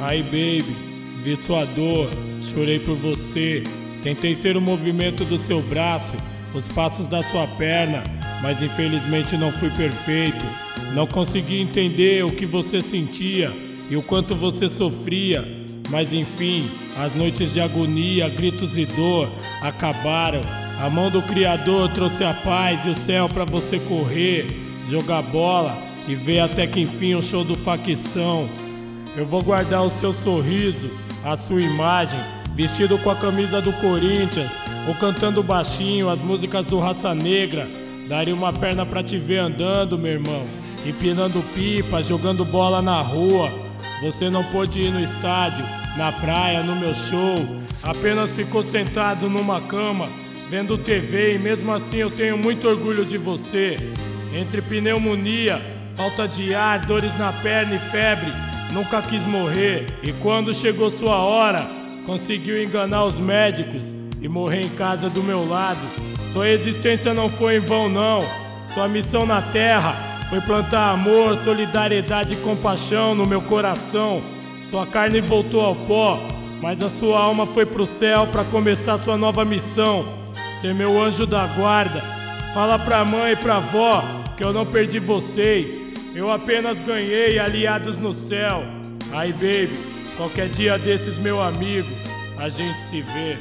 Ai baby, vi sua dor, chorei por você. Tentei ser o movimento do seu braço, os passos da sua perna, mas infelizmente não fui perfeito. Não consegui entender o que você sentia e o quanto você sofria. Mas enfim, as noites de agonia, gritos e dor acabaram. A mão do Criador trouxe a paz e o céu pra você correr, jogar bola e ver até que enfim o show do Facção. Eu vou guardar o seu sorriso, a sua imagem, vestido com a camisa do Corinthians, ou cantando baixinho as músicas do Raça Negra. Daria uma perna pra te ver andando, meu irmão, empinando pipa, jogando bola na rua. Você não pôde ir no estádio, na praia, no meu show. Apenas ficou sentado numa cama, vendo TV, e mesmo assim eu tenho muito orgulho de você. Entre pneumonia, falta de ar, dores na perna e febre, nunca quis morrer. E quando chegou sua hora, conseguiu enganar os médicos e morrer em casa do meu lado. Sua existência não foi em vão não. Sua missão na terra foi plantar amor, solidariedade e compaixão no meu coração. Sua carne voltou ao pó, mas a sua alma foi pro céu pra começar sua nova missão. Ser meu anjo da guarda. Fala pra mãe e pra avó que eu não perdi vocês. Eu apenas ganhei aliados no céu. Ai baby, qualquer dia desses, meu amigo, a gente se vê.